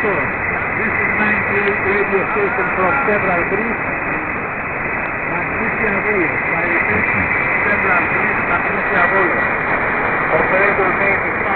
This is 98 radio station from Several Breeze. Patricia Bolo. I repeat, Several Breeze, Patricia Bolo. Operator name is